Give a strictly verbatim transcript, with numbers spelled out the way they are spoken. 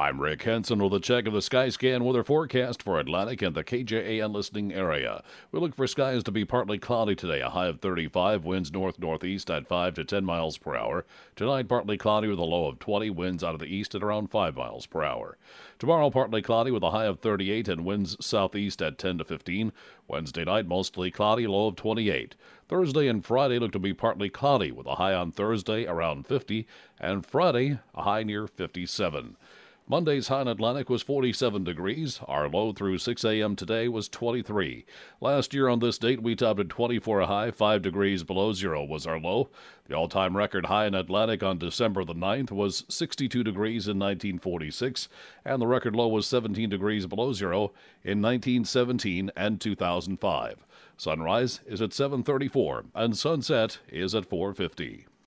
I'm Rick Henson with a check of the Skyscan weather forecast for Atlantic and the K J A N listening area. We look for skies to be partly cloudy today, a high of thirty-five, winds north-northeast at five to ten miles per hour. Tonight, partly cloudy with a low of twenty, winds out of the east at around five miles per hour. Tomorrow, partly cloudy with a high of thirty-eight and winds southeast at ten to fifteen. Wednesday night, mostly cloudy, low of twenty-eight. Thursday and Friday look to be partly cloudy with a high on Thursday around fifty and Friday a high near fifty-seven. Monday's high in Atlantic was forty-seven degrees. Our low through six a.m. today was twenty-three. Last year on this date, we topped at twenty-four a high, five degrees below zero was our low. The all-time record high in Atlantic on December the ninth was sixty-two degrees in nineteen forty-six, and the record low was seventeen degrees below zero in nineteen seventeen and two thousand five. Sunrise is at seven thirty-four, and sunset is at four fifty.